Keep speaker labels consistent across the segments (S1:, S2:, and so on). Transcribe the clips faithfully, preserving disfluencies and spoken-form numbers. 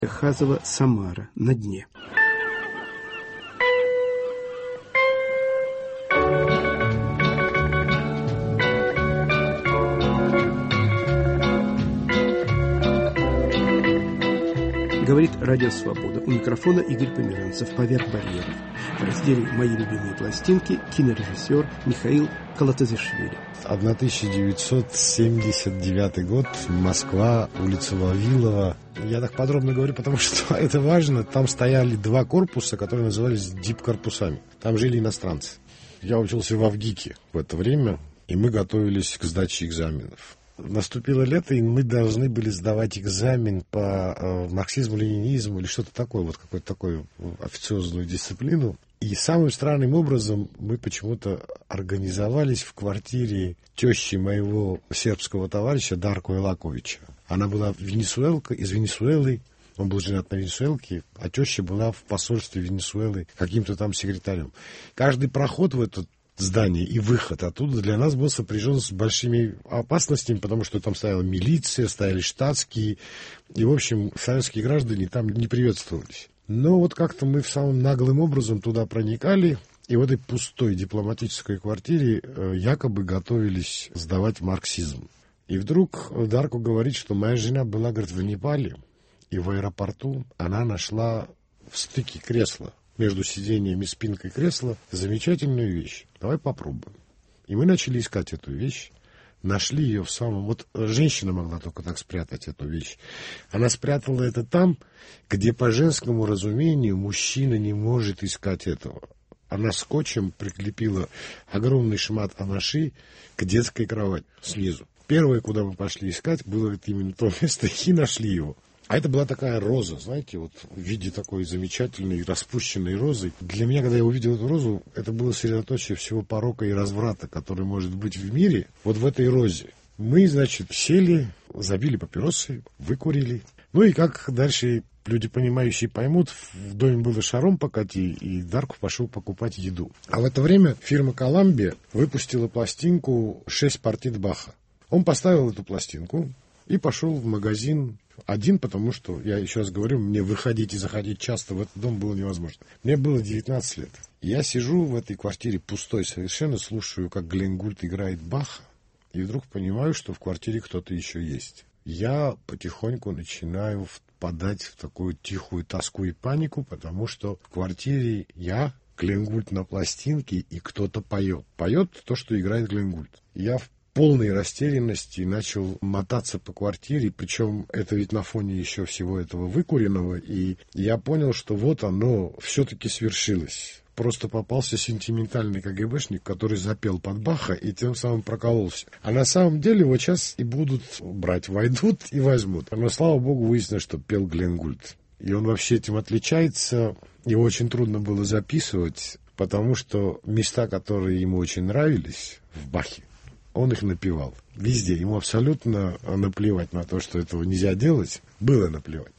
S1: Хазова «Самара» на дне. Говорит Радио Свобода. У микрофона Игорь Померанцев. «Поверх барьеров». В разделе «Мои любимые пластинки» кинорежиссер Михаил Калатазишвили.
S2: тысяча девятьсот семьдесят девятый год, Москва, улица Вавилова. Я так подробно говорю, потому что это важно. Там стояли два корпуса, которые назывались дип-корпусами. Там жили иностранцы. Я учился в Авгике в это время, и мы готовились к сдаче экзаменов. Наступило лето, и мы должны были сдавать экзамен по э, марксизму-ленинизму или что-то такое, вот какую-то такую официозную дисциплину. И самым странным образом мы почему-то организовались в квартире тещи моего сербского товарища Дарко Элаковича. Она была венесуэлка, из Венесуэлы, он был женат на венесуэлке, а теща была в посольстве Венесуэлы каким-то там секретарем. Каждый проход в этот здание и выход оттуда для нас был сопряжен с большими опасностями, потому что там стояла милиция, стояли штатские, и, в общем, советские граждане там не приветствовались. Но вот как-то мы самым наглым образом туда проникали, и в этой пустой дипломатической квартире э, якобы готовились сдавать марксизм. И вдруг Дарко говорит, что моя жена была, говорит, в Непале, и в аэропорту она нашла в стыке кресла между сиденьем и спинкой кресла замечательную вещь. Давай попробуем. И мы начали искать эту вещь. Нашли ее в самом... Вот женщина могла только так спрятать эту вещь. Она спрятала это там, где по женскому разумению мужчина не может искать этого. Она скотчем прикрепила огромный шмат анаши к детской кровати снизу. Первое, куда мы пошли искать, было именно то место, и нашли его. А это была такая роза, знаете, вот в виде такой замечательной распущенной розы. Для меня, когда я увидел эту розу, это было средоточие всего порока и разврата, который может быть в мире, вот в этой розе. Мы, значит, сели, забили папиросы, выкурили. Ну и как дальше люди, понимающие, поймут, в доме было шаром покати, и Дарко пошел покупать еду. А в это время фирма «Коламбия» выпустила пластинку «Шесть партит Баха». Он поставил эту пластинку и пошел в магазин один, потому что, я еще раз говорю, мне выходить и заходить часто в этот дом было невозможно. Мне было девятнадцать лет. Я сижу в этой квартире пустой совершенно, слушаю, как Глен Гульд играет Баха, и вдруг понимаю, что в квартире кто-то еще есть. Я потихоньку начинаю впадать в такую тихую тоску и панику, потому что в квартире я, Глен Гульд на пластинке, и кто-то поет. Поет то, что играет Глен Гульд. Я в полной растерянности начал мотаться по квартире, причем это ведь на фоне еще всего этого выкуренного, и я понял, что вот оно все-таки свершилось. Просто попался сентиментальный КГБшник, который запел под Баха и тем самым прокололся. А на самом деле вот сейчас и будут брать, войдут и возьмут. Но, слава богу, выяснилось, что пел Глен Гульд. И он вообще этим отличается. Его очень трудно было записывать, потому что места, которые ему очень нравились в Бахе, он их напевал. Везде. Ему абсолютно наплевать на то, что этого нельзя делать. Было наплевать.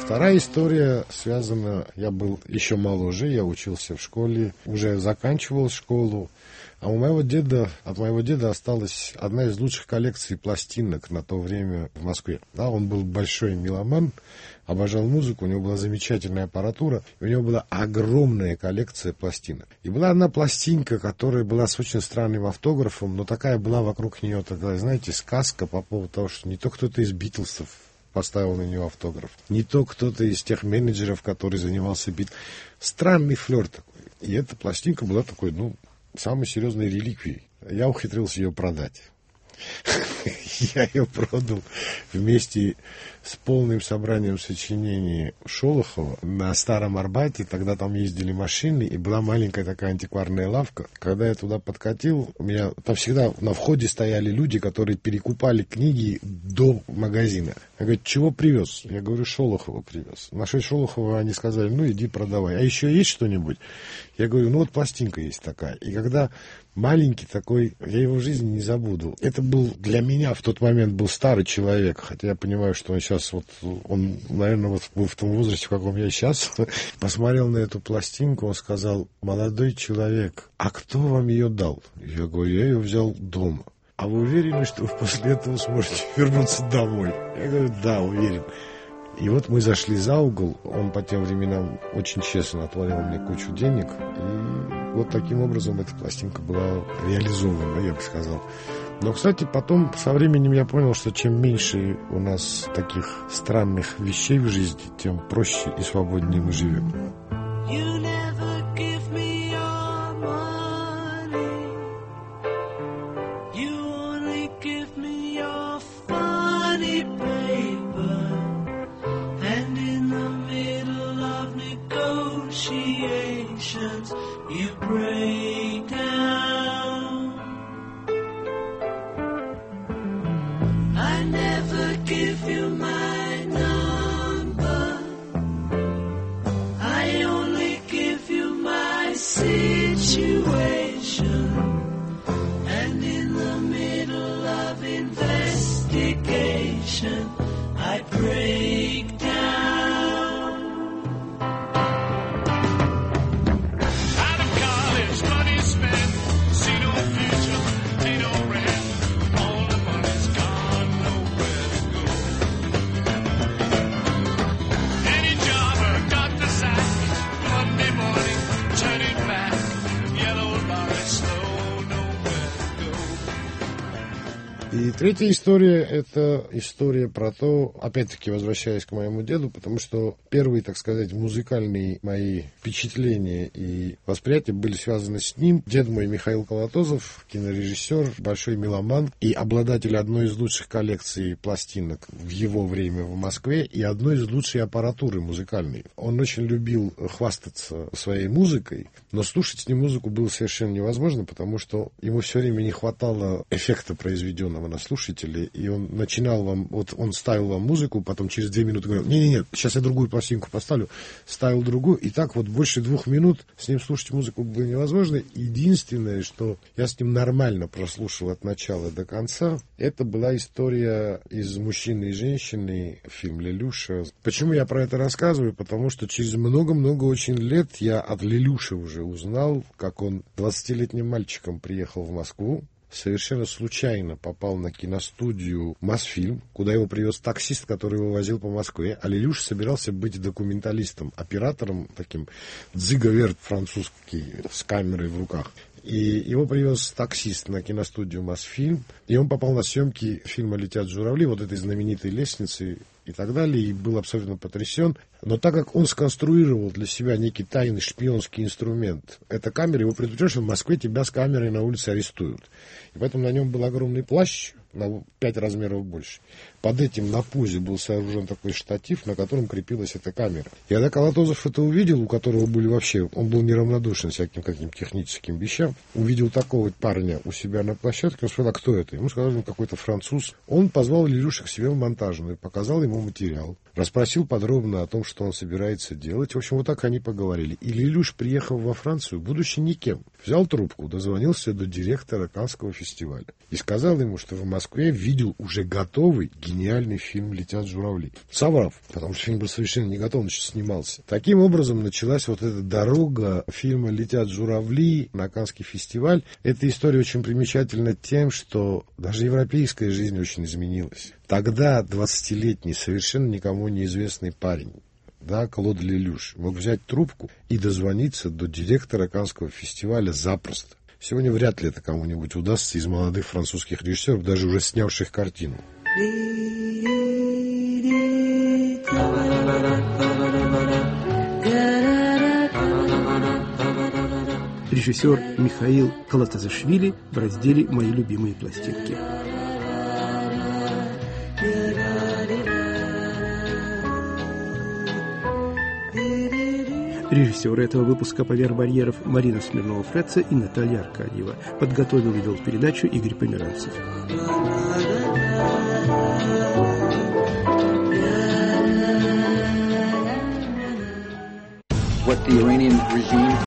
S2: Вторая история связана... Я был еще моложе, я учился в школе, уже заканчивал школу. А у моего деда, от моего деда осталась одна из лучших коллекций пластинок на то время в Москве. Да, он был большой меломан, обожал музыку, у него была замечательная аппаратура, и у него была огромная коллекция пластинок. И была одна пластинка, которая была с очень странным автографом, но такая была вокруг нее, такая, знаете, сказка по поводу того, что не то кто-то из Битлсов поставил на нее автограф, не то кто-то из тех менеджеров, который занимался бит. Странный флер такой. И эта пластинка была такой, ну, самой серьезной реликвией. Я ухитрился ее продать. Я ее продал вместе с полным собранием сочинений Шолохова на Старом Арбате. Тогда там ездили машины, и была маленькая такая антикварная лавка. Когда я туда подкатил, у меня там всегда на входе стояли люди, которые перекупали книги до магазина. Я говорю, чего привез? Я говорю, Шолохова привез. Нашли Шолохова, они сказали, ну иди продавай. А еще есть что-нибудь? Я говорю, ну вот пластинка есть такая. И когда маленький такой, я его в жизни не забуду. Это был для меня в тот момент был старый человек, хотя я понимаю, что он сейчас вот, он, наверное, вот был в том возрасте, в каком я сейчас. Посмотрел на эту пластинку, он сказал, молодой человек, а кто вам ее дал? Я говорю, я ее взял дома. А вы уверены, что вы после этого сможете вернуться домой? Я говорю, да, уверен. И вот мы зашли за угол, он по тем временам очень честно отвалил мне кучу денег, и вот таким образом эта пластинка была реализована, я бы сказал. Но, кстати, потом со временем я понял, что чем меньше у нас таких странных вещей в жизни, тем проще и свободнее мы живем.
S3: You break down. I never give you my number. I only give you my situation. And in the middle of investigation, I break down.
S2: И третья история – это история про то, опять-таки возвращаясь к моему деду, потому что первые, так сказать, музыкальные мои впечатления и восприятия были связаны с ним. Дед мой Михаил Колотозов, кинорежиссер, большой меломан и обладатель одной из лучших коллекций пластинок в его время в Москве и одной из лучшей аппаратуры музыкальной. Он очень любил хвастаться своей музыкой, но слушать с ним музыку было совершенно невозможно, потому что ему все время не хватало эффекта произведенного на слушателей, и он начинал вам, вот он ставил вам музыку, потом через две минуты говорил, не-не-не, сейчас я другую пластинку поставлю, ставил другую, и так вот больше двух минут с ним слушать музыку было невозможно. Единственное, что я с ним нормально прослушал от начала до конца, это была история из «Мужчины и женщины», фильм «Лелюша». Почему я про это рассказываю? Потому что через много-много очень лет я от Лелюши уже узнал, как он двадцатилетним мальчиком приехал в Москву, совершенно случайно попал на киностудию «Мосфильм», куда его привез таксист, который его возил по Москве. А Лелюш собирался быть документалистом, оператором таким, дзиговерт французский, с камерой в руках. И его привез таксист на киностудию «Мосфильм», и он попал на съемки фильма «Летят журавли», вот этой знаменитой лестницы и так далее, и был абсолютно потрясен. Но так как он сконструировал для себя некий тайный шпионский инструмент, эта камера, его предупреждает, что в Москве тебя с камерой на улице арестуют. И поэтому на нем был огромный плащ, на пять размеров больше. Под этим на пузе был сооружен такой штатив, на котором крепилась эта камера. И когда Колотозов это увидел, у которого были вообще, он был неравнодушен всяким каким техническим вещам, увидел такого парня у себя на площадке, он сказал, а кто это? Ему сказали, ну какой-то француз. Он позвал Лелюша к себе в монтажную, показал ему материал, расспросил подробно о том, что он собирается делать. В общем, вот так они поговорили. И Лелюш, приехав во Францию, будучи никем, взял трубку, дозвонился до директора Каннского фестиваля и сказал ему, что в Москве видел уже готовый, гениальный фильм «Летят журавли». Соврав, потому что фильм был совершенно не готов, он еще снимался. Таким образом началась вот эта дорога фильма «Летят журавли» на Каннский фестиваль. Эта история очень примечательна тем, что даже европейская жизнь очень изменилась. Тогда двадцатилетний, совершенно никому неизвестный парень, да, Клод Лелюш, мог взять трубку и дозвониться до директора Каннского фестиваля запросто. Сегодня вряд ли это кому-нибудь удастся из молодых французских режиссеров, даже уже снявших картину.
S1: Режиссер Михаил Калатазашвили в разделе «Мои любимые пластинки». Режиссеры этого выпуска «Поверх барьеров» Марина Смирнова-Фреца и Наталья Аркадьева. Подготовил и вел передачу Игорь Померанцев.
S4: What the Iranian regime